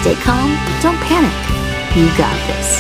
Stay calm, don't panic. You got this.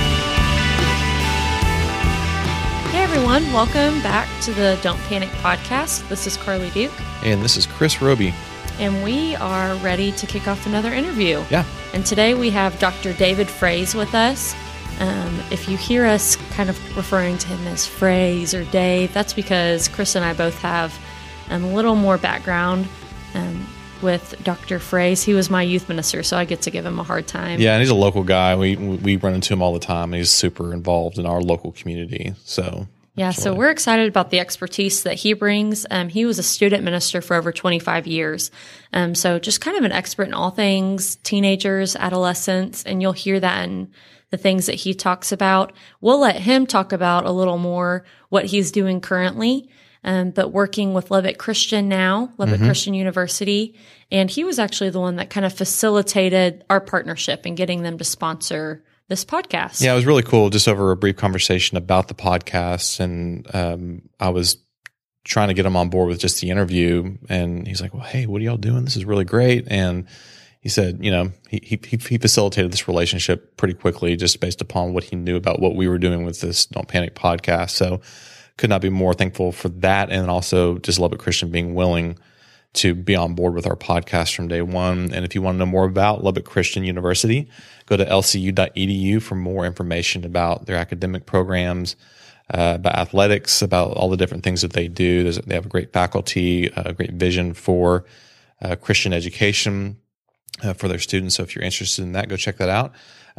Hey everyone, welcome back to the Don't Panic podcast. This is Carly Duke. And this is Chris Roby. And we are ready to kick off another interview. Yeah. And today we have Dr. David Froese with us. If you hear us kind of referring to him as Froese or Dave, that's because Chris and I both have a little more background with Dr. Froese. He was my youth minister, so I get to give him a hard time. Yeah, and he's a local guy. We run into him all the time. And he's super involved in our local community. So so we're excited about the expertise that he brings. He was a student minister for over 25 years. So just kind of an expert in all things teenagers, adolescents, and you'll hear that in the things that he talks about. We'll let him talk about a little more what he's doing currently. But working with Lubbock Christian now, Lubbock Christian University. And he was actually the one that kind of facilitated our partnership and getting them to sponsor this podcast. Yeah, it was really cool. Just over a brief conversation about the podcast. And I was trying to get him on board with just the interview. And he's like, well, hey, what are y'all doing? This is really great. And he said, he facilitated this relationship pretty quickly just based upon what he knew about what we were doing with this Don't Panic podcast. So could not be more thankful for that, and also just Lubbock Christian being willing to be on board with our podcast from day one. And if you want to know more about Lubbock Christian University, go to lcu.edu for more information about their academic programs, about athletics, about all the different things that they do. They have a great faculty, a great vision for Christian education for their students. So if you're interested in that, go check that out.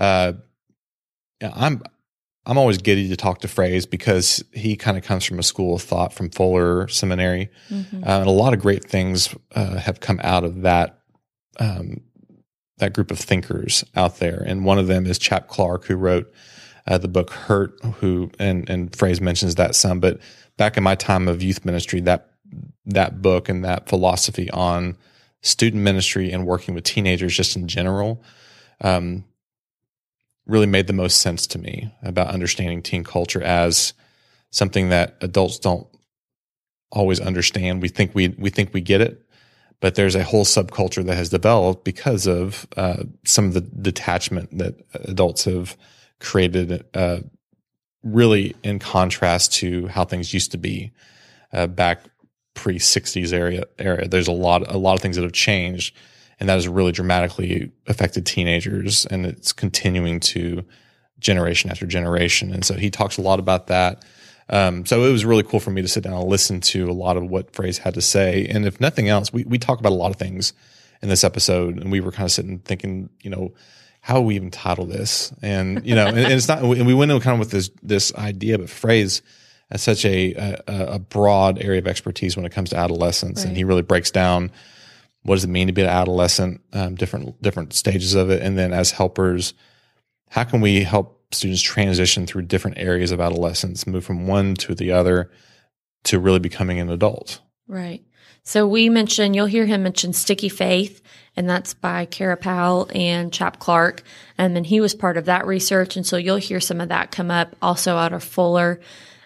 I'm always giddy to talk to Froese because he kind of comes from a school of thought from Fuller Seminary. And a lot of great things have come out of that group of thinkers out there. And one of them is Chap Clark, who wrote the book Hurt, and Froese mentions that some. But back in my time of youth ministry, that book and that philosophy on student ministry and working with teenagers just in general really made the most sense to me about understanding teen culture as something that adults don't always understand. We think we get it, but there's a whole subculture that has developed because of some of the detachment that adults have created, really in contrast to how things used to be back pre-60s era. There's a lot of things that have changed. And that has really dramatically affected teenagers, and it's continuing to generation after generation. And so he talks a lot about that. So it was really cool for me to sit down and listen to a lot of what Froese had to say. And if nothing else, we talk about a lot of things in this episode, and we were kind of sitting thinking, how we even title this? And, and it's not, and we went in kind of with this idea, but Froese has such a broad area of expertise when it comes to adolescence. Right. And he really breaks down what does it mean to be an adolescent, different stages of it. And then as helpers, how can we help students transition through different areas of adolescence, move from one to the other to really becoming an adult? Right. So you'll hear him mention Sticky Faith, and that's by Kara Powell and Chap Clark. And he was part of that research. And so you'll hear some of that come up also out of Fuller.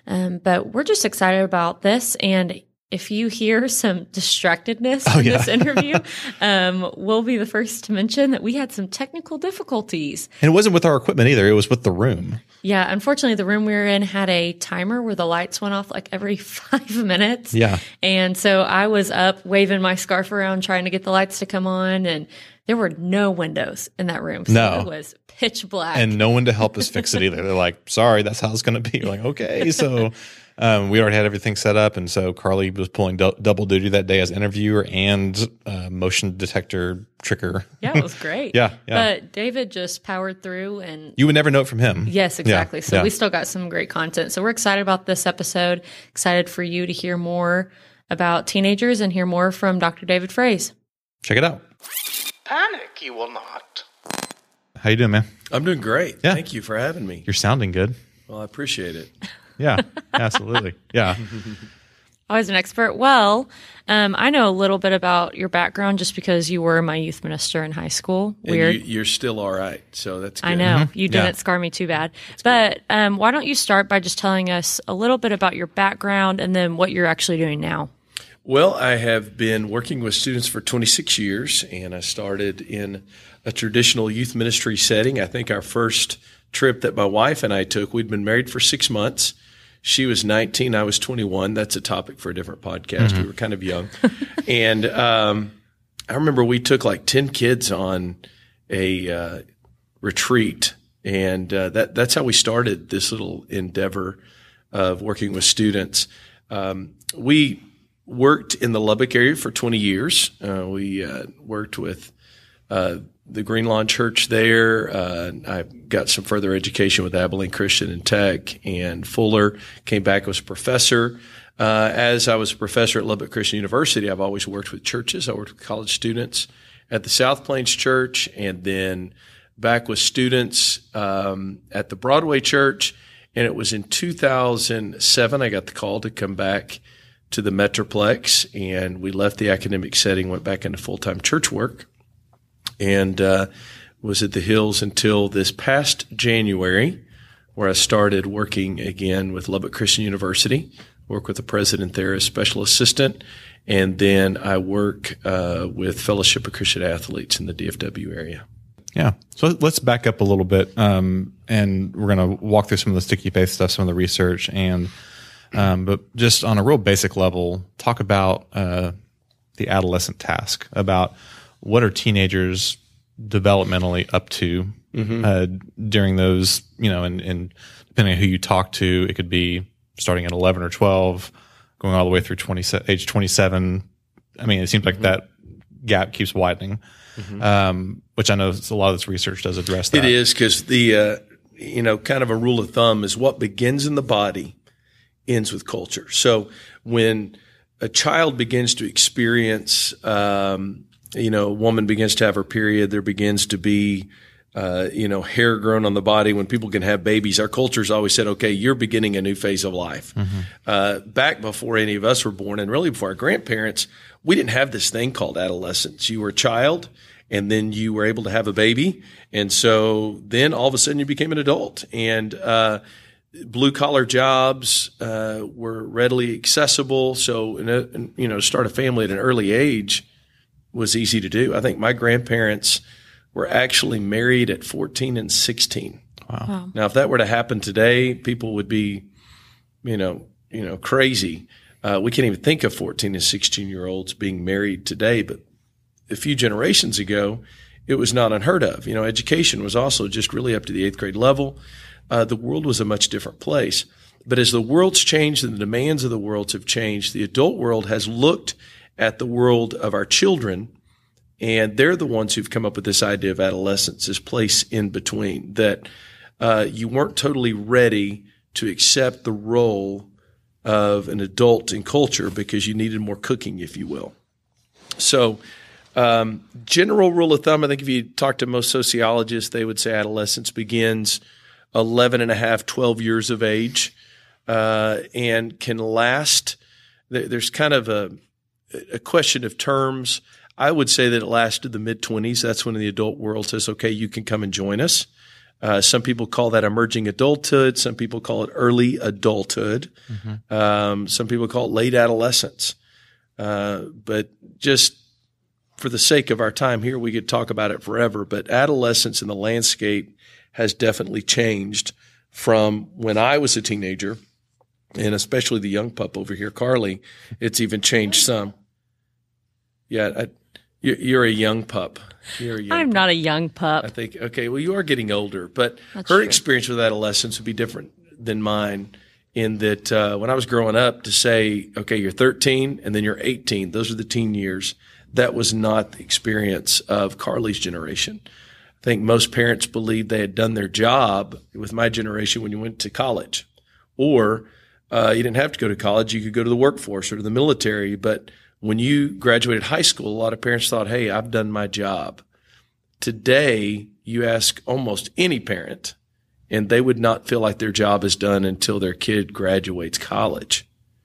But we're just excited about this. And if you hear some distractedness in this interview, we'll be the first to mention that we had some technical difficulties. And it wasn't with our equipment either. It was with the room. Yeah. Unfortunately, the room we were in had a timer where the lights went off like every 5 minutes. Yeah. And so I was up waving my scarf around trying to get the lights to come on, and there were no windows in that room. So it was pitch black. And no one to help us fix it either. They're like, sorry, that's how it's going to be. We're like, okay. So we already had everything set up, and so Carly was pulling double duty that day as interviewer and motion detector tricker. Yeah, it was great. Yeah. But David just powered through, and you would never know it from him. Yes, exactly. So we still got some great content. So we're excited about this episode. Excited for you to hear more about teenagers and hear more from Dr. David Froese. Check it out. Panic, you will not. How you doing, man? I'm doing great. Yeah. Thank you for having me. You're sounding good. Well, I appreciate it. Yeah, absolutely. Yeah. Always an expert. Well, I know a little bit about your background just because you were my youth minister in high school. Weird. And you're still all right, so that's good. I know. You didn't scar me too bad. But why don't you start by just telling us a little bit about your background and then what you're actually doing now? Well, I have been working with students for 26 years, and I started in a traditional youth ministry setting. I think our first trip that my wife and I took, we'd been married for 6 months. She was 19, I was 21. That's a topic for a different podcast. We were kind of young. And I remember we took like 10 kids on a retreat, and that's how we started this little endeavor of working with students. We worked in the Lubbock area for 20 years. We worked with the Green Lawn Church there. I got some further education with Abilene Christian and Tech and Fuller. Came back as a professor. As I was a professor at Lubbock Christian University, I've always worked with churches. I worked with college students at the South Plains Church, and then back with students at the Broadway Church. And it was in 2007 I got the call to come back to the Metroplex, and we left the academic setting, went back into full-time church work, and was at the Hills until this past January, where I started working again with Lubbock Christian University, work with the president there as special assistant, and then I work with Fellowship of Christian Athletes in the DFW area. Yeah. So let's back up a little bit, and we're going to walk through some of the sticky faith stuff, some of the research, and but just on a real basic level, talk about the adolescent task, about what are teenagers developmentally up to during those, and depending on who you talk to, it could be starting at 11 or 12, going all the way through age 27. I mean, it seems like that gap keeps widening, which I know a lot of this research does address that. It is, because the, kind of a rule of thumb is what begins in the body ends with culture. So when a child begins to experience, a woman begins to have her period, there begins to be, hair grown on the body. When people can have babies, our culture's always said, okay, you're beginning a new phase of life. Back before any of us were born, and really before our grandparents, we didn't have this thing called adolescence. You were a child, and then you were able to have a baby. And so then all of a sudden you became an adult, and, blue collar jobs were readily accessible. So, to start a family at an early age was easy to do. I think my grandparents were actually married at 14 and 16. Wow. Now, if that were to happen today, people would be, crazy. We can't even think of 14 and 16-year-olds being married today, but a few generations ago, it was not unheard of. Education was also just really up to the 8th grade level. The world was a much different place. But as the world's changed and the demands of the world have changed, the adult world has looked at the world of our children, and they're the ones who've come up with this idea of adolescence, this place in between, that you weren't totally ready to accept the role of an adult in culture because you needed more cooking, if you will. So general rule of thumb, I think if you talk to most sociologists, they would say adolescence begins 11 and a half, 12 years of age, and can last. There's kind of a question of terms. I would say that it lasted the mid-20s. That's when the adult world says, okay, you can come and join us. Some people call that emerging adulthood. Some people call it early adulthood. Some people call it late adolescence. But just for the sake of our time here, we could talk about it forever. But adolescence in the landscape has definitely changed from when I was a teenager, and especially the young pup over here, Carly. It's even changed some. Yeah, you're a young pup. I'm not a young pup. I think, okay, well, you are getting older, but That's her true. experience with adolescence would be different than mine in that when I was growing up, to say, okay, you're 13 and then you're 18, those are the teen years. That was not the experience of Carly's generation. I think most parents believed they had done their job with my generation when you went to college, or you didn't have to go to college. You could go to the workforce or to the military. But when you graduated high school, a lot of parents thought, hey, I've done my job. Today, you ask almost any parent, and they would not feel like their job is done until their kid graduates college,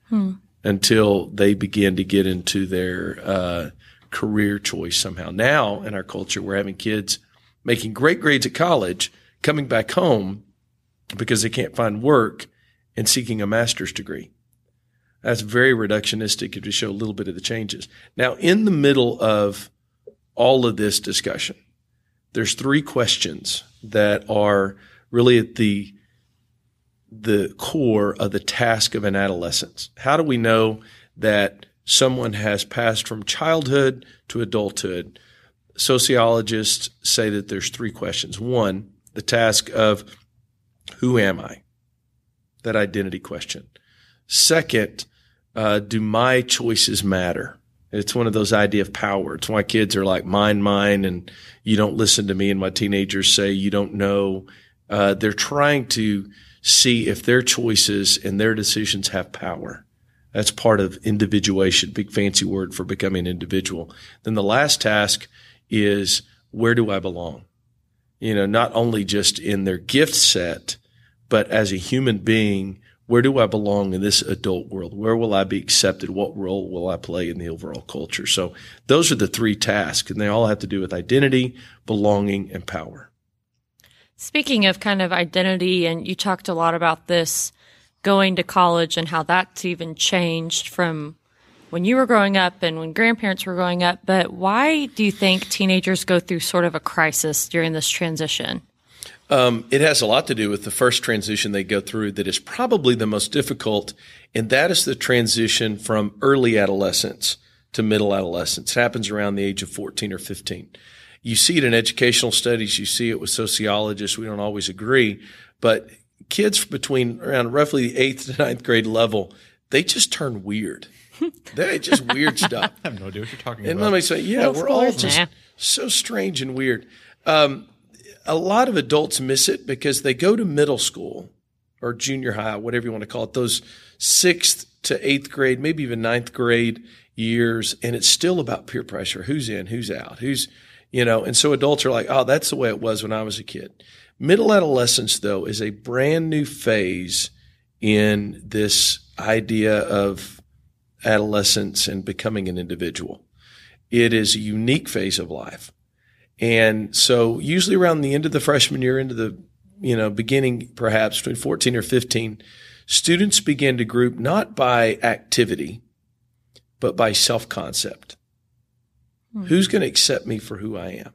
until they begin to get into their career choice somehow. Now, in our culture, we're having kids making great grades at college, coming back home because they can't find work, and seeking a master's degree. That's very reductionistic to show a little bit of the changes. Now, in the middle of all of this discussion, there's 3 questions that are really at the core of the task of an adolescent. How do we know that someone has passed from childhood to adulthood? Sociologists say that there's 3 questions. 1, the task of who am I? That identity question. 2nd, do my choices matter? It's one of those idea of power. It's why kids are like mine, and you don't listen to me. And my teenagers say you don't know. They're trying to see if their choices and their decisions have power. That's part of individuation, big fancy word for becoming an individual. Then the last task is, where do I belong? Not only just in their gift set, but as a human being, where do I belong in this adult world? Where will I be accepted? What role will I play in the overall culture? So those are the 3 tasks, and they all have to do with identity, belonging, and power. Speaking of kind of identity, and you talked a lot about this going to college and how that's even changed from when you were growing up and when grandparents were growing up, but why do you think teenagers go through sort of a crisis during this transition? It has a lot to do with the first transition they go through that is probably the most difficult, and that is the transition from early adolescence to middle adolescence. It happens around the age of 14 or 15. You see it in educational studies. You see it with sociologists. We don't always agree, but kids between around roughly the 8th to 9th grade level, they just turn weird. They're just weird stuff. I have no idea what you're talking and about. let me say, we're all just so strange and weird. A lot of adults miss it because they go to middle school or junior high, whatever you want to call it, those 6th to 8th grade, maybe even 9th grade years, and it's still about peer pressure. Who's in, who's out, and so adults are like, oh, that's the way it was when I was a kid. Middle adolescence, though, is a brand new phase in this idea of adolescence and becoming an individual. It is a unique phase of life. And so usually around the end of the freshman year, into the, beginning perhaps between 14 or 15, students begin to group not by activity, but by self-concept. Who's going to accept me for who I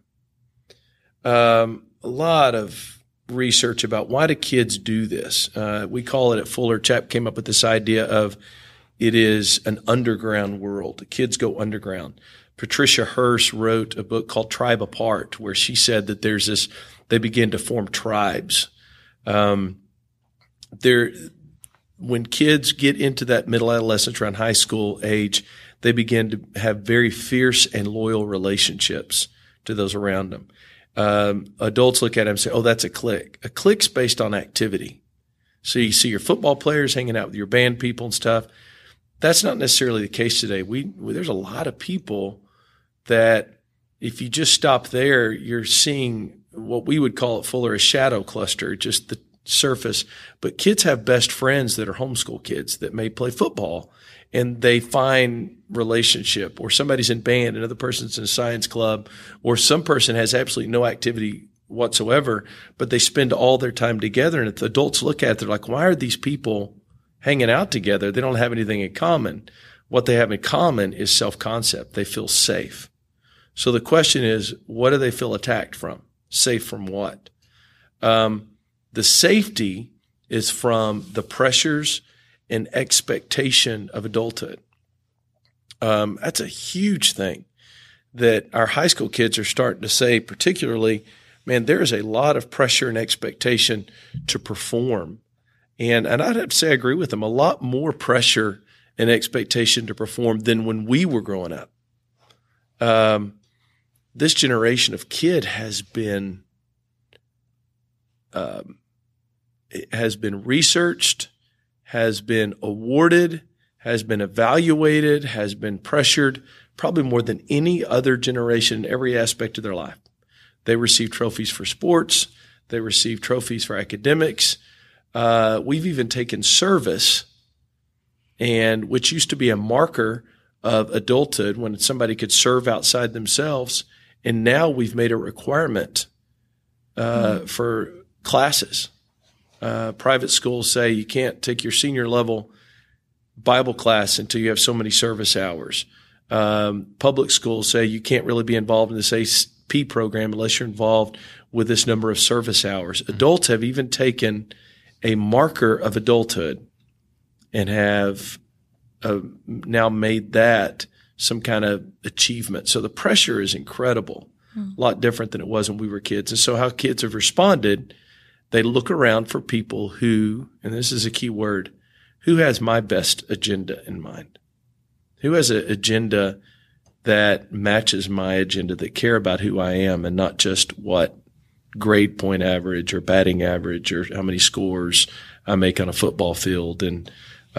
am? A lot of research about why do kids do this. We call it at Fuller, Chap came up with this idea of it is an underground world. The kids go underground. Patricia Hearst wrote a book called Tribe Apart, where she said that they begin to form tribes. When kids get into that middle adolescence, around high school age, they begin to have very fierce and loyal relationships to those around them. Adults look at them and say, oh, that's a clique. A clique's based on activity. So you see your football players hanging out with your band people and stuff. That's not necessarily the case today. There's a lot of people that if you just stop there, you're seeing what we would call at Fuller a shadow cluster, just the surface. But kids have best friends that are homeschool kids that may play football, and they find relationship, or somebody's in band, another person's in a science club, or some person has absolutely no activity whatsoever, but they spend all their time together. And if the adults look at it, they're like, why are these people hanging out together? They don't have anything in common. What they have in common is self-concept. They feel safe. So the question is, what do they feel attacked from? Safe from what? The safety is from the pressures and expectation of adulthood. That's a huge thing that our high school kids are starting to say, particularly, man, there is a lot of pressure and expectation to perform. And I'd have to say I agree with them. A lot more pressure and expectation to perform than when we were growing up. This generation of kid has been researched, has been awarded, has been evaluated, has been pressured, probably more than any other generation in every aspect of their life. They receive trophies for sports. They receive trophies for academics. We've even taken service, and which used to be a marker of adulthood when somebody could serve outside themselves. And now we've made a requirement for classes. Private schools say you can't take your senior level Bible class until you have so many service hours. Public schools say you can't really be involved in this AP program unless you're involved with this number of service hours. Adults have even taken a marker of adulthood and have now made that some kind of achievement. So the pressure is incredible, a lot different than it was when we were kids. And so how kids have responded, they look around for people who, and this is a key word, who has my best agenda in mind? Who has an agenda that matches my agenda, that care about who I am and not just what grade point average or batting average or how many scores I make on a football field. And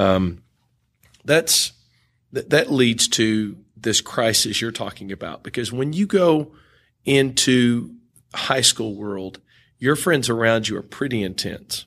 that leads to this crisis you're talking about, because when you go into high school world, your friends around you are pretty intense.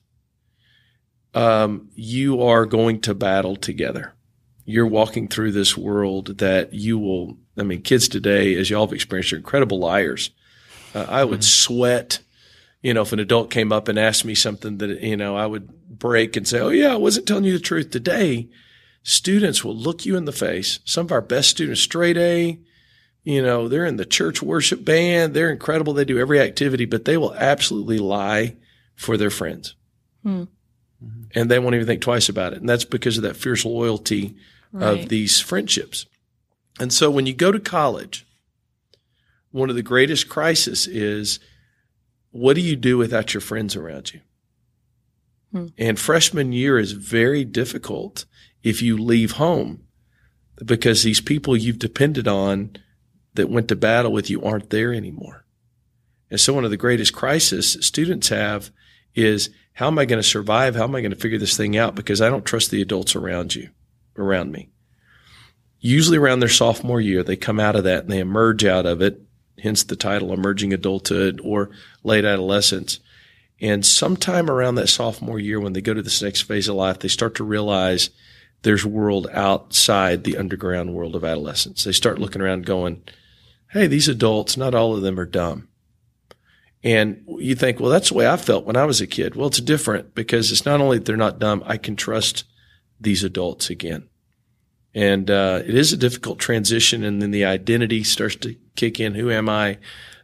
You are going to battle together. You're walking through this world that you will, kids today, as y'all have experienced, are incredible liars. I would sweat, if an adult came up and asked me something that, I would break and say, oh yeah, I wasn't telling you the truth. Today, students will look you in the face. Some of our best students, straight A, they're in the church worship band. They're incredible. They do every activity, but they will absolutely lie for their friends. And they won't even think twice about it. And that's because of that fierce loyalty of these friendships. And so when you go to college, one of the greatest crises is, what do you do without your friends around you? And freshman year is very difficult if you leave home, because these people you've depended on that went to battle with you aren't there anymore. And so one of the greatest crises students have is, how am I going to survive? How am I going to figure this thing out? Because I don't trust the adults around me. Usually around their sophomore year, they come out of that and they emerge out of it, hence the title, Emerging Adulthood or Late Adolescence. And sometime around that sophomore year, when they go to this next phase of life, they start to realize there's a world outside the underground world of adolescence. They start looking around going, hey, these adults, not all of them are dumb. And you think, well, that's the way I felt when I was a kid. Well, it's different, because it's not only that they're not dumb, I can trust these adults again. And it is a difficult transition, and then the identity starts to kick in. Who am I?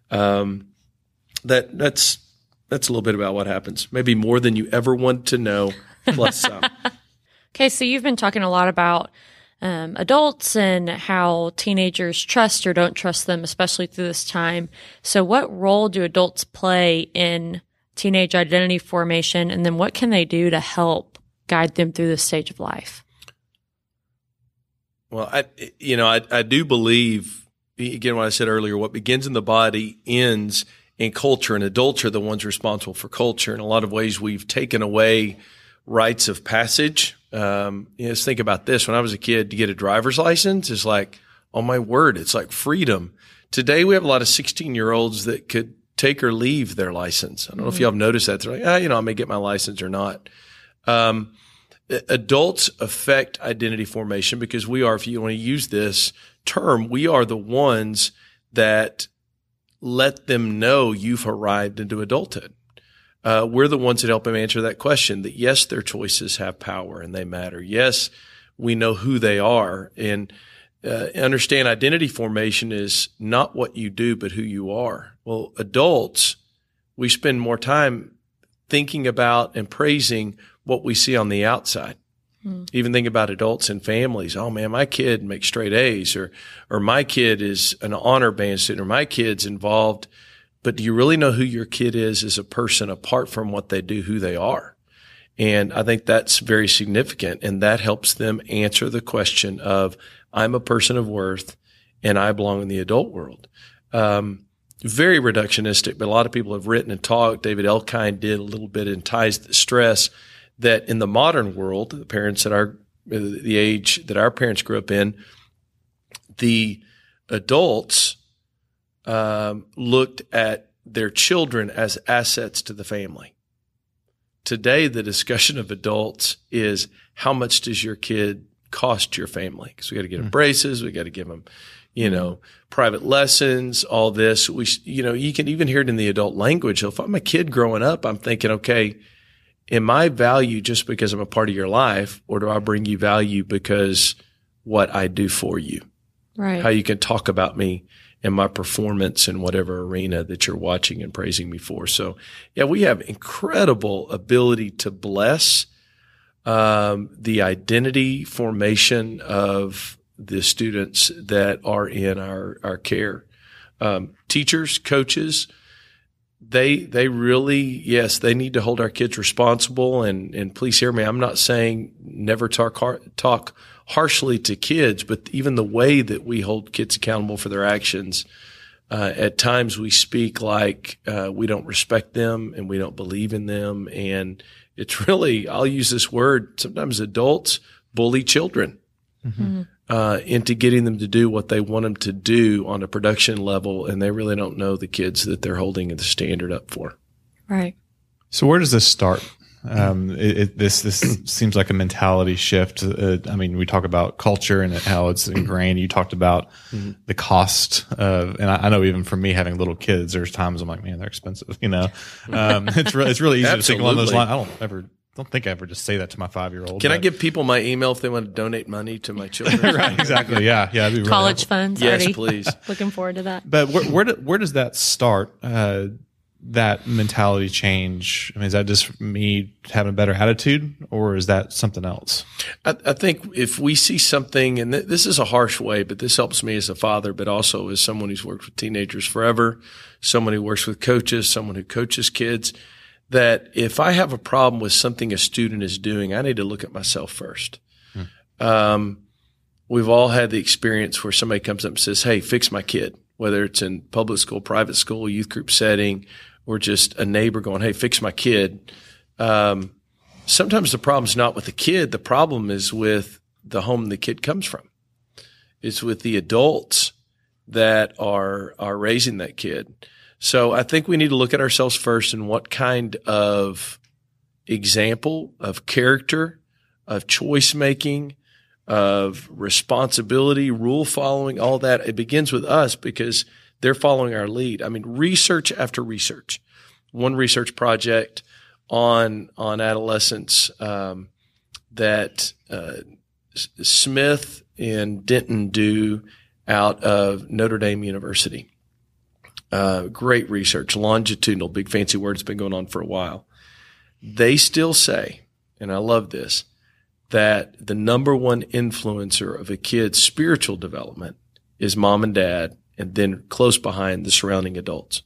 That's a little bit about what happens. Maybe more than you ever want to know, plus some. Okay, so you've been talking a lot about adults and how teenagers trust or don't trust them, especially through this time. So what role do adults play in teenage identity formation, and then what can they do to help guide them through this stage of life? Well, I do believe, again, what I said earlier, what begins in the body ends in culture, and adults are the ones responsible for culture. In a lot of ways, we've taken away rites of passage. Let's think about this. When I was a kid, to get a driver's license is like, oh my word, it's like freedom. Today, we have a lot of 16-year-olds that could take or leave their license. I don't know if y'all have noticed that. They're like, I may get my license or not. Adults affect identity formation because we are, if you want to use this term, we are the ones that let them know you've arrived into adulthood. We're the ones that help them answer that question, that yes, their choices have power and they matter. Yes, we know who they are. And understand identity formation is not what you do, but who you are. Well, adults, we spend more time thinking about and praising what we see on the outside. Even think about adults and families. Oh man, my kid makes straight A's, or my kid is an honor band student, or my kid's involved. But do you really know who your kid is as a person apart from what they do, who they are? And I think that's very significant. And that helps them answer the question of, I'm a person of worth and I belong in the adult world. Very reductionistic, but a lot of people have written and talked. David Elkind did a little bit in Ties That Stress, that in the modern world, the parents that the age that our parents grew up in, the adults looked at their children as assets to the family. Today, the discussion of adults is, how much does your kid cost your family? Because we got to get them braces, we got to give them, private lessons, all this. You can even hear it in the adult language. So if I'm a kid growing up, I'm thinking, okay, am I value just because I'm a part of your life, or do I bring you value because what I do for you? Right. How you can talk about me and my performance in whatever arena that you're watching and praising me for. So, yeah, we have incredible ability to bless the identity formation of the students that are in our care. Teachers, coaches, they really, yes, they need to hold our kids responsible. And please hear me, I'm not saying never talk harshly to kids, but even the way that we hold kids accountable for their actions, at times we speak like we don't respect them and we don't believe in them. And it's really, I'll use this word, sometimes adults bully children into getting them to do what they want them to do on a production level, and they really don't know the kids that they're holding the standard up for. Right. So where does this start? This seems like a mentality shift. I mean, we talk about culture and how it's ingrained. You talked about the cost of, and I know even for me having little kids, there's times I'm like, man, they're expensive. It's really easy to think along those lines. I don't think I ever just say that to my 5-year-old. Can I give people my email if they want to donate money to my children? Right, exactly. Yeah. That'd be really College helpful. funds. Yes, already. please. Looking forward to that. But where does that start? That mentality change? I mean, is that just me having a better attitude, or is that something else? I think if we see something, and this is a harsh way, but this helps me as a father, but also as someone who's worked with teenagers forever, someone who works with coaches, someone who coaches kids, that if I have a problem with something a student is doing, I need to look at myself first. We've all had the experience where somebody comes up and says, hey, fix my kid, whether it's in public school, private school, youth group setting, or just a neighbor going, hey, fix my kid. Sometimes the problem's not with the kid. The problem is with the home the kid comes from. It's with the adults that are raising that kid. So I think we need to look at ourselves first and what kind of example of character, of choice making, of responsibility, rule following, all that. It begins with us because they're following our lead. I mean, research after research. One research project on adolescence that Smith and Denton do out of Notre Dame University. Great research, longitudinal, big fancy words, been going on for a while. They still say, and I love this, that the number one influencer of a kid's spiritual development is mom and dad, and then close behind the surrounding adults.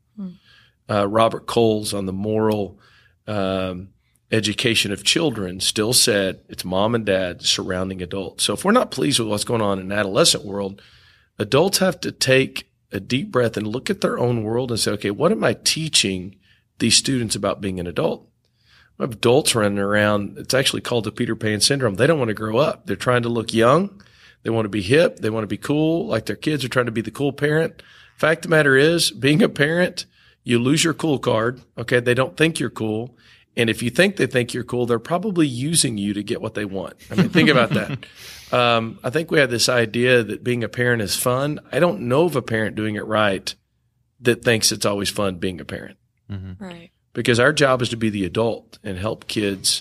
Robert Coles on the moral education of children still said it's mom and dad, surrounding adults. So if we're not pleased with what's going on in the adolescent world, adults have to take a deep breath and look at their own world and say, okay, what am I teaching these students about being an adult? We have adults running around. It's actually called the Peter Pan syndrome. They don't want to grow up. They're trying to look young. They want to be hip. They want to be cool. Like their kids are trying to be the cool parent. Fact of the matter is, being a parent, you lose your cool card. Okay. They don't think you're cool. And if you think they think you're cool, they're probably using you to get what they want. I mean, think about that. I think we have this idea that being a parent is fun. I don't know of a parent doing it right that thinks it's always fun being a parent. Right. Because our job is to be the adult and help kids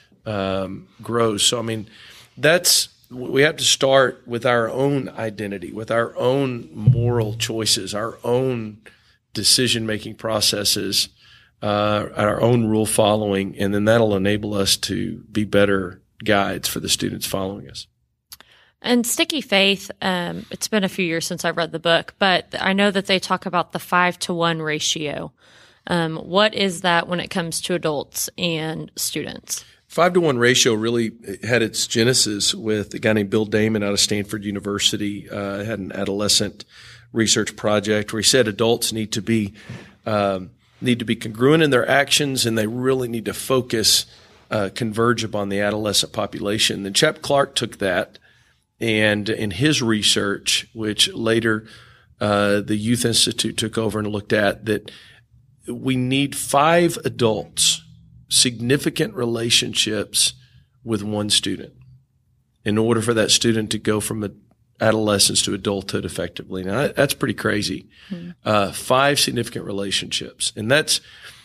grow. So, I mean, we have to start with our own identity, with our own moral choices, our own decision-making processes, our own rule following, and then that'll enable us to be better guides for the students following us. And Sticky Faith, it's been a few years since I read the book, but I know that they talk about the 5-to-1 ratio. What is that when it comes to adults and students? 5-to-1 ratio really had its genesis with a guy named Bill Damon out of Stanford University. Had an adolescent research project where he said adults need to be congruent in their actions, and they really need to focus, converge upon the adolescent population. And Chap Clark took that, and in his research, which later the Youth Institute took over and looked at, that we need 5 adults, significant relationships with one student in order for that student to go from adolescence to adulthood effectively. Now, that's pretty crazy. 5 significant relationships. And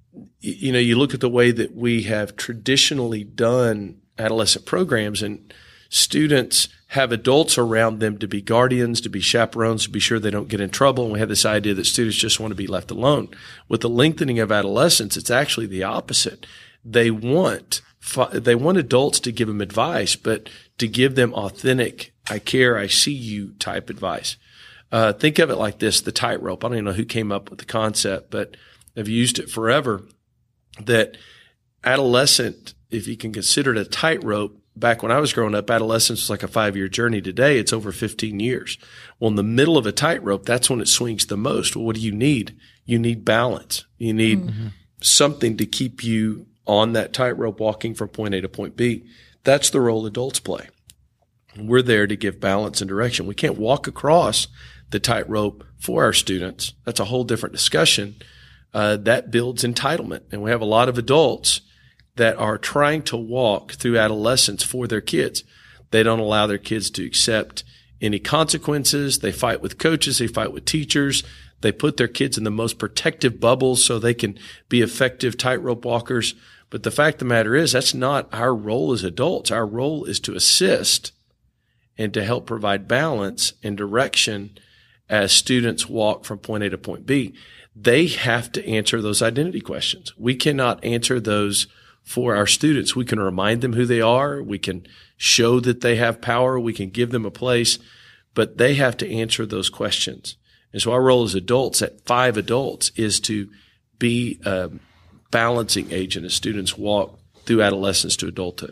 you look at the way that we have traditionally done adolescent programs, and students have adults around them to be guardians, to be chaperones, to be sure they don't get in trouble. And we have this idea that students just want to be left alone. With the lengthening of adolescence, it's actually the opposite. They want adults to give them advice, but to give them authentic, I care, I see you type advice. Think of it like this, the tightrope. I don't even know who came up with the concept, but I've used it forever, that adolescent, if you can consider it a tightrope, back when I was growing up, adolescence was like a 5-year journey. Today, it's over 15 years. Well, in the middle of a tightrope, that's when it swings the most. Well, what do you need? You need balance. You need something to keep you on that tightrope walking from point A to point B. That's the role adults play. We're there to give balance and direction. We can't walk across the tightrope for our students. That's a whole different discussion. That builds entitlement. And we have a lot of adults that are trying to walk through adolescence for their kids. They don't allow their kids to accept any consequences. They fight with coaches. They fight with teachers. They put their kids in the most protective bubbles so they can be effective tightrope walkers. But the fact of the matter is, that's not our role as adults. Our role is to assist and to help provide balance and direction as students walk from point A to point B. They have to answer those identity questions. We cannot answer those for our students. We can remind them who they are. We can show that they have power. We can give them a place, but they have to answer those questions. And so our role as adults, at 5 adults, is to be a balancing agent as students walk through adolescence to adulthood.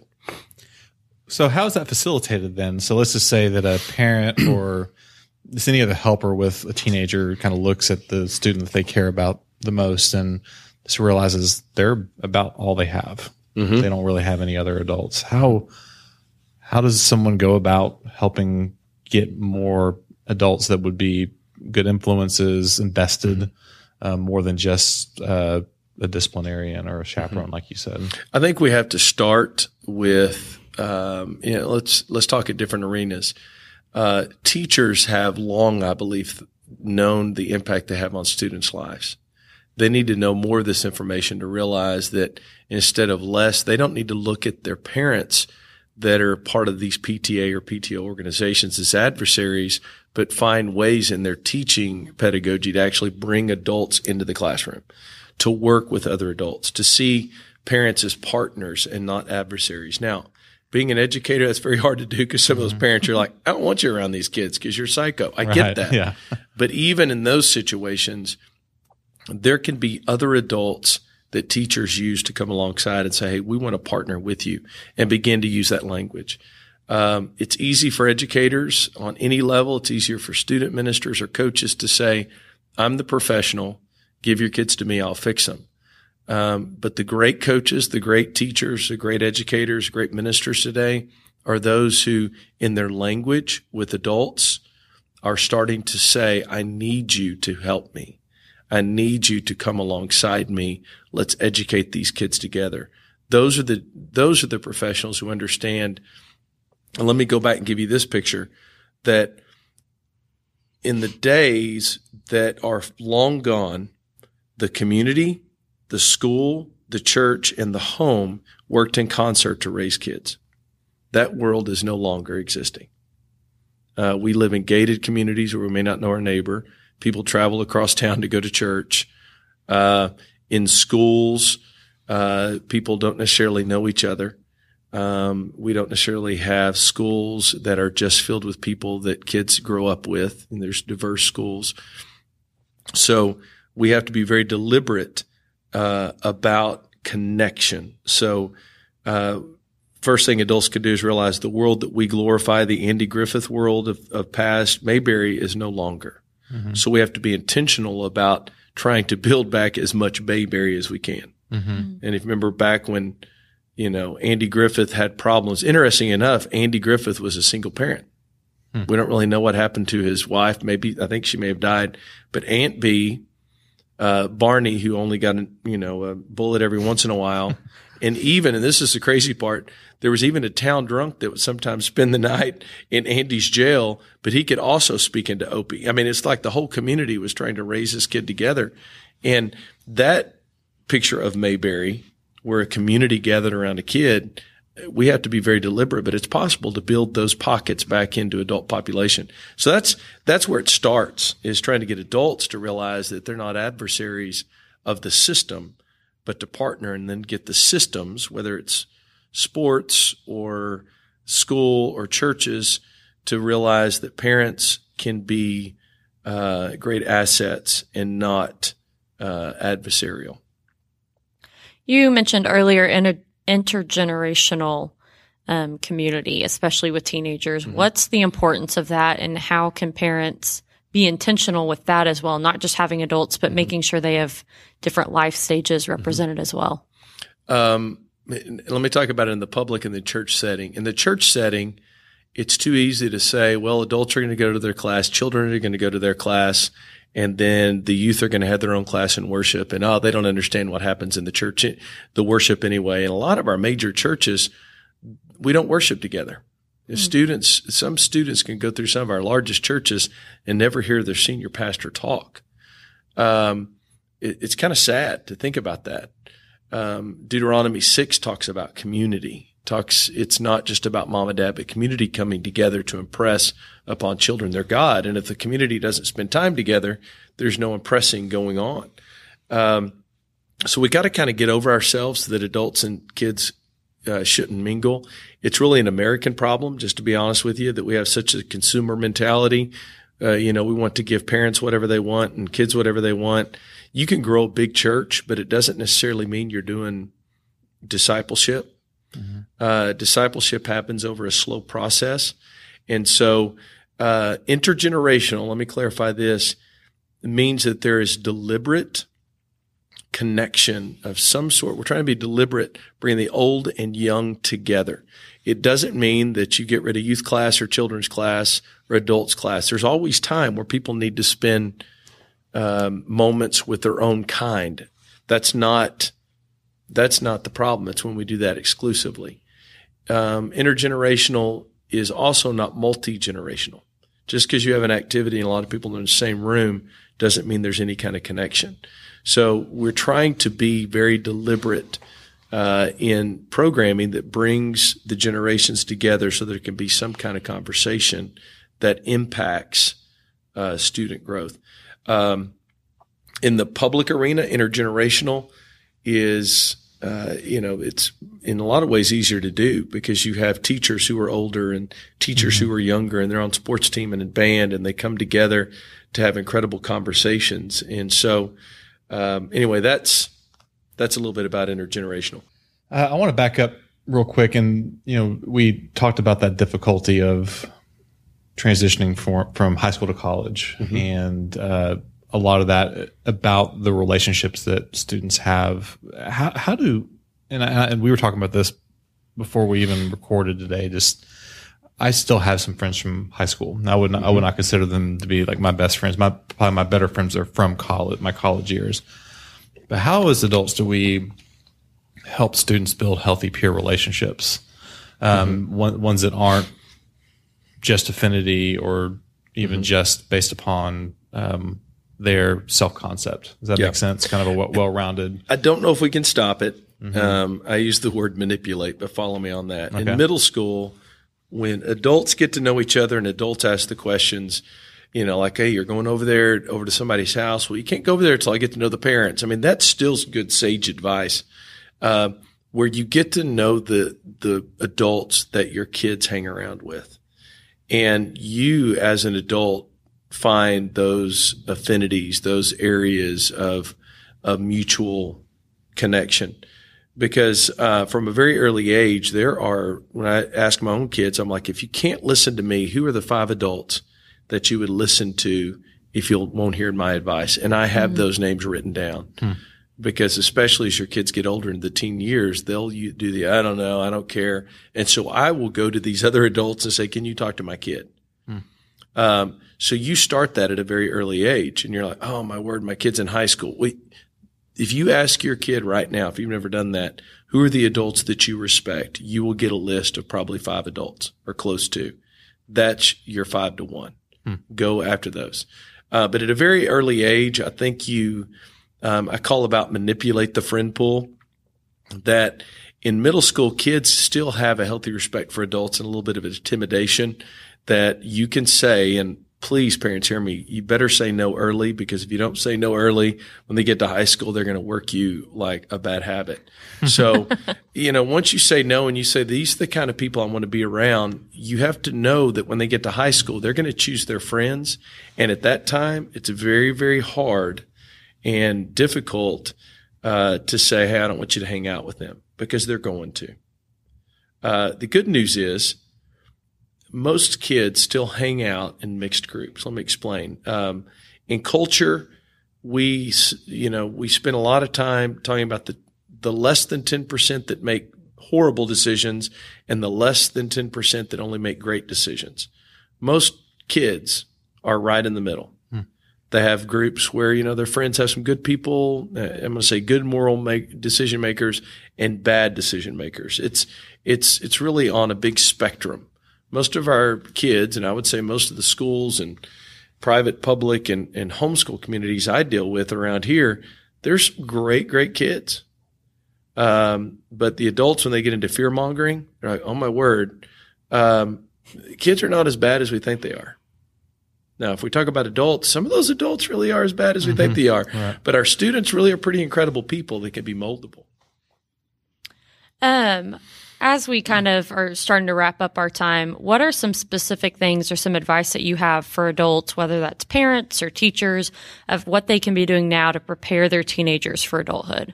So how is that facilitated then? So let's just say that a parent or just any other helper with a teenager kind of looks at the student that they care about the most and just realizes they're about all they have. Mm-hmm. They don't really have any other adults. How does someone go about helping get more adults that would be good influences, invested, more than just a disciplinarian or a chaperone, like you said? I think we have to start with, let's talk at different arenas. Teachers have long, I believe, known the impact they have on students' lives. They need to know more of this information to realize that instead of less, they don't need to look at their parents that are part of these PTA or PTO organizations as adversaries, but find ways in their teaching pedagogy to actually bring adults into the classroom, to work with other adults, to see parents as partners and not adversaries. Now, being an educator, that's very hard to do because some of those parents are like, I don't want you around these kids because you're psycho. I get that. Yeah. But even in those situations, there can be other adults that teachers use to come alongside and say, hey, we want to partner with you, and begin to use that language. It's easy for educators on any level. It's easier for student ministers or coaches to say, I'm the professional. Give your kids to me. I'll fix them. But the great coaches, the great teachers, the great educators, great ministers today are those who, in their language with adults, are starting to say, I need you to help me. I need you to come alongside me. Let's educate these kids together. Those are the professionals who understand. And let me go back and give you this picture, that in the days that are long gone, the community, the school, the church, and the home worked in concert to raise kids. That world is no longer existing. We live in gated communities where we may not know our neighbor. People travel across town to go to church. In schools, people don't necessarily know each other. We don't necessarily have schools that are just filled with people that kids grow up with, and there's diverse schools. So we have to be very deliberate about connection. So first thing adults could do is realize the world that we glorify, the Andy Griffith world of past Mayberry, is no longer. Mm-hmm. So we have to be intentional about trying to build back as much Mayberry as we can. Mm-hmm. And if you remember back when, Andy Griffith had problems, interesting enough, Andy Griffith was a single parent. We don't really know what happened to his wife. I think she may have died. But Aunt B, Barney, who only got a bullet every once in a while, and this is the crazy part, there was even a town drunk that would sometimes spend the night in Andy's jail, but he could also speak into Opie. I mean, it's like the whole community was trying to raise this kid together. And that picture of Mayberry, where a community gathered around a kid, we have to be very deliberate, but it's possible to build those pockets back into adult population. So that's where it starts, is trying to get adults to realize that they're not adversaries of the system, but to partner and then get the systems, whether it's sports or school or churches, to realize that parents can be great assets and not adversarial. You mentioned earlier intergenerational community, especially with teenagers. Mm-hmm. What's the importance of that, and how can parents be intentional with that as well? Not just having adults, but making sure they have different life stages represented as well. Let me talk about it in the public and the church setting. In the church setting, it's too easy to say, well, adults are going to go to their class, children are going to go to their class, and then the youth are going to have their own class in worship. And, they don't understand what happens in the church, the worship anyway. And a lot of our major churches, we don't worship together. Some students can go through some of our largest churches and never hear their senior pastor talk. It's kind of sad to think about that. Deuteronomy 6 talks about community. It's not just about mom and dad, but community coming together to impress upon children their God. And if the community doesn't spend time together, there's no impressing going on. So we got to kind of get over ourselves so that adults and kids shouldn't mingle. It's really an American problem, just to be honest with you, that we have such a consumer mentality. We want to give parents whatever they want and kids whatever they want. You can grow a big church, but it doesn't necessarily mean you're doing discipleship. Mm-hmm. Discipleship happens over a slow process. And so, intergenerational, let me clarify this, means that there is deliberate connection of some sort. We're trying to be deliberate, bringing the old and young together. It doesn't mean that you get rid of youth class or children's class or adults class. There's always time where people need to spend moments with their own kind. That's not the problem. It's when we do that exclusively. Intergenerational is also not multi-generational. Just because you have an activity and a lot of people in the same room doesn't mean there's any kind of connection. So we're trying to be very deliberate in programming that brings the generations together so there can be some kind of conversation that impacts student growth. In the public arena, intergenerational is, it's in a lot of ways easier to do because you have teachers who are older and teachers who are younger, and they're on sports team and in band, and they come together to have incredible conversations. And so, anyway, that's a little bit about intergenerational. I want to back up real quick. And, we talked about that difficulty of transitioning from high school to college, and a lot of that about the relationships that students have. How do, and we were talking about this before we even recorded today, I still have some friends from high school. I would not consider them to be like my best friends. Probably my better friends are from college, my college years. But how as adults do we help students build healthy peer relationships? Ones that aren't just affinity or even just based upon, their self-concept. Does that make sense? Kind of a well-rounded. I don't know if we can stop it. I use the word manipulate, but follow me on that. Okay. In middle school, when adults get to know each other and adults ask the questions, like, hey, you're going over to somebody's house. Well, you can't go over there until I get to know the parents. I mean, that's still good sage advice, where you get to know the adults that your kids hang around with. And you as an adult find those affinities, those areas of mutual connection. Because from a very early age, when I ask my own kids, I'm like, if you can't listen to me, who are the 5 adults that you would listen to if you won't hear my advice? And I have those names written down. Because especially as your kids get older in the teen years, they'll do I don't know, I don't care. And so I will go to these other adults and say, can you talk to my kid? So you start that at a very early age, and you're like, oh, my word, my kid's in high school. If you ask your kid right now, if you've never done that, who are the adults that you respect, you will get a list of probably 5 adults or close to. That's your 5 to 1. Go after those. But at a very early age, I think you I call about manipulate the friend pool, that in middle school, kids still have a healthy respect for adults and a little bit of intimidation that you can say, and please, parents, hear me, you better say no early, because if you don't say no early, when they get to high school, they're going to work you like a bad habit. So, once you say no and you say, these are the kind of people I want to be around, you have to know that when they get to high school, they're going to choose their friends. And at that time, it's very, very hard and difficult to say, hey, I don't want you to hang out with them, because they're going to. The good news is most kids still hang out in mixed groups. Let me explain. In culture, we spend a lot of time talking about the less than 10% that make horrible decisions and the less than 10% that only make great decisions. Most kids are right in the middle. They have groups where, their friends have some good people. I'm going to say good moral decision makers and bad decision makers. It's really on a big spectrum. Most of our kids, and I would say most of the schools and private, public, and homeschool communities I deal with around here, there's great, great kids. But the adults, when they get into fear mongering, they're like, oh my word, kids are not as bad as we think they are. Now, if we talk about adults, some of those adults really are as bad as we think they are. Right. But our students really are pretty incredible people that can be moldable. As we kind of are starting to wrap up our time, what are some specific things or some advice that you have for adults, whether that's parents or teachers, of what they can be doing now to prepare their teenagers for adulthood?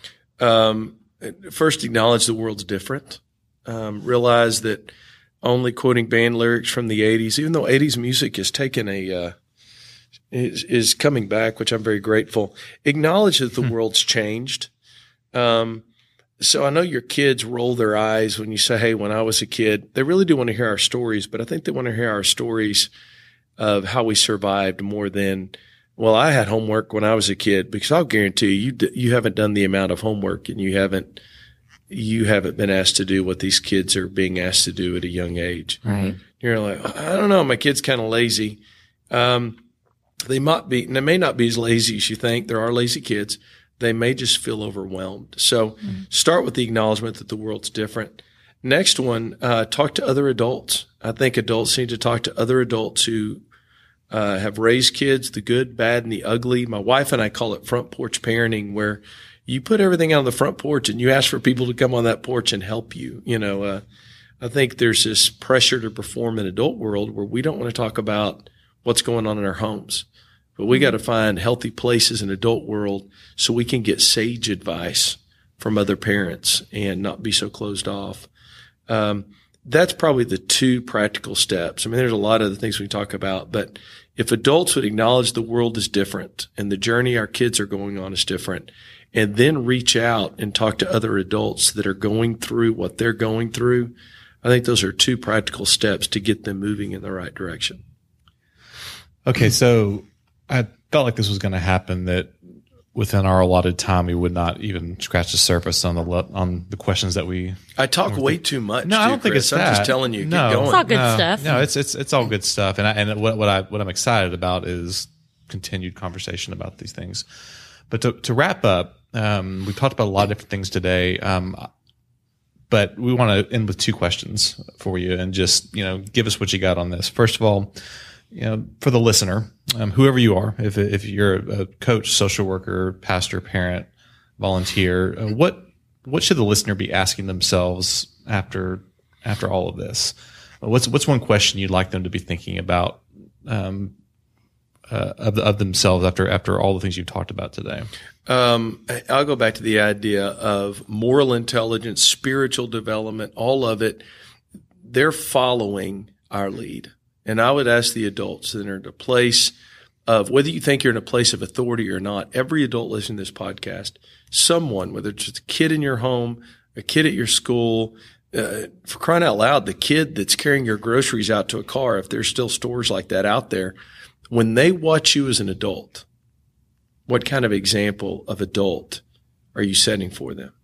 First, acknowledge the world's different. Realize that only quoting band lyrics from the 80s, even though 80s music is taking is coming back, which I'm very grateful. Acknowledge that the world's changed. So I know your kids roll their eyes when you say, hey, when I was a kid, they really do want to hear our stories, but I think they want to hear our stories of how we survived more than, well, I had homework when I was a kid, because I'll guarantee you haven't done the amount of homework, and you haven't been asked to do what these kids are being asked to do at a young age. Right. You're like, I don't know, my kid's kind of lazy. They may not be as lazy as you think. There are lazy kids. They may just feel overwhelmed. So start with the acknowledgement that the world's different. Next one, talk to other adults. I think adults need to talk to other adults who have raised kids, the good, bad, and the ugly. My wife and I call it front porch parenting, where you put everything out on the front porch and you ask for people to come on that porch and help you. I think there's this pressure to perform in adult world where we don't want to talk about what's going on in our homes. But we got to find healthy places in adult world so we can get sage advice from other parents and not be so closed off. That's probably the two practical steps. I mean, there's a lot of other things we talk about, but if adults would acknowledge the world is different and the journey our kids are going on is different, and then reach out and talk to other adults that are going through what they're going through, I think those are two practical steps to get them moving in the right direction. Okay, so I felt like this was going to happen, that within our allotted time, we would not even scratch the surface on the questions that we. I talk way too much. No, I don't think it's that. I'm just telling you, no, get going. It's all good stuff. No, it's all good stuff, and what I'm excited about is continued conversation about these things. But to wrap up, we've talked about a lot of different things today. But we want to end with two questions for you, and just give us what you got on this. First of all, for the listener, whoever you are, if you're a coach, social worker, pastor, parent, volunteer, what should the listener be asking themselves after all of this? What's one question you'd like them to be thinking about of themselves after all the things you've talked about today? I'll go back to the idea of moral intelligence, spiritual development, all of it. They're following our lead. And I would ask the adults that are in a place of, whether you think you're in a place of authority or not, every adult listening to this podcast, someone, whether it's just a kid in your home, a kid at your school, for crying out loud, the kid that's carrying your groceries out to a car, if there's still stores like that out there, when they watch you as an adult, what kind of example of adult are you setting for them?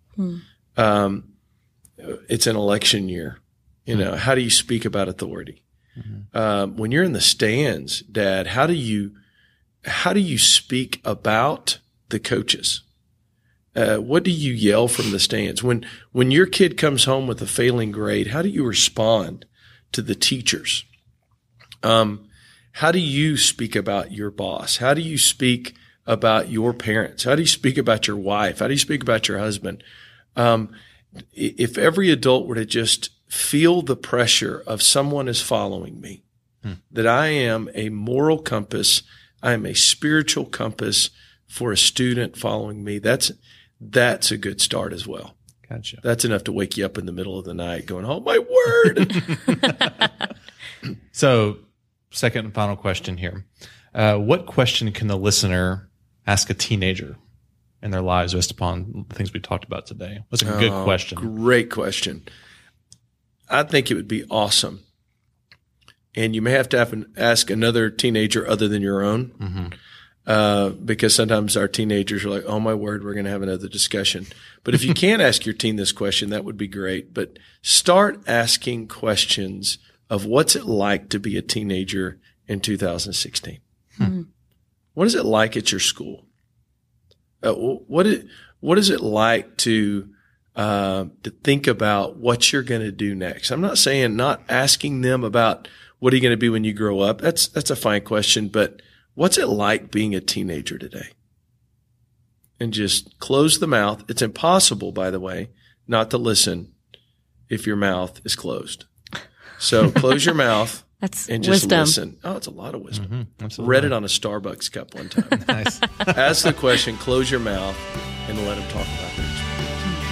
It's an election year. How do you speak about authority? When you're in the stands, Dad, how do you speak about the coaches? What do you yell from the stands? When your kid comes home with a failing grade, how do you respond to the teachers? How do you speak about your boss? How do you speak about your parents? How do you speak about your wife? How do you speak about your husband? If every adult were to just feel the pressure of someone is following me, that I am a moral compass, I am a spiritual compass for a student following me, that's a good start as well. Gotcha. That's enough to wake you up in the middle of the night going, oh, my word. So, second and final question here. What question can the listener ask a teenager in their lives based upon the things we talked about today? What's a good question? Great question. I think it would be awesome. And you may have to ask another teenager other than your own, because sometimes our teenagers are like, oh, my word, we're going to have another discussion. But if you can't ask your teen this question, that would be great. But start asking questions of what's it like to be a teenager in 2016? What is it like at your school? What is it like to think about what you're going to do next? I'm not saying not asking them about what are you going to be when you grow up. That's a fine question, but what's it like being a teenager today? And just close the mouth. It's impossible, by the way, not to listen if your mouth is closed. So close your mouth. That's and just wisdom. listen. Oh, it's a lot of wisdom. Absolutely. Read it on a Starbucks cup one time. Nice. Ask the question, close your mouth, and let them talk about their experience.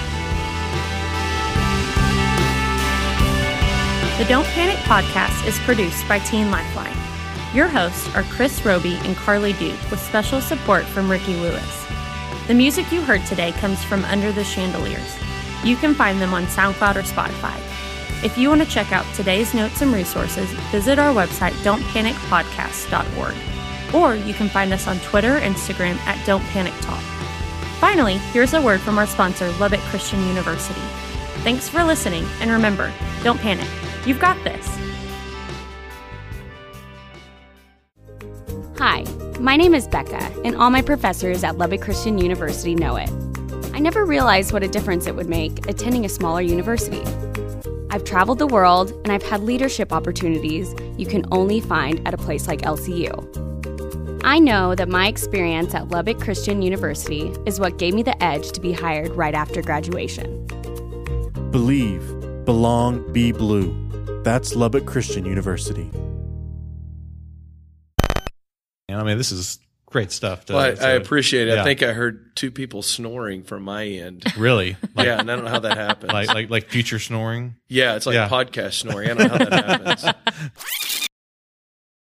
The Don't Panic podcast is produced by Teen Lifeline. Your hosts are Chris Roby and Carly Duke, with special support from Ricky Lewis. The music you heard today comes from Under the Chandeliers. You can find them on SoundCloud or Spotify. If you want to check out today's notes and resources, visit our website, don'tpanicpodcast.org. Or you can find us on Twitter, Instagram at Don't Panic Talk. Finally, here's a word from our sponsor, Lubbock Christian University. Thanks for listening, and remember, don't panic. You've got this. Hi, my name is Becca, and all my professors at Lubbock Christian University know it. I never realized what a difference it would make attending a smaller university. I've traveled the world, and I've had leadership opportunities you can only find at a place like LCU. I know that my experience at Lubbock Christian University is what gave me the edge to be hired right after graduation. Believe, belong, be blue. That's Lubbock Christian University. And I mean, this is great stuff. Well, I appreciate it. Yeah. I think I heard two people snoring from my end. Really? Yeah, and I don't know how that happens. Like future snoring? Yeah, it's like podcast snoring. I don't know how that happens.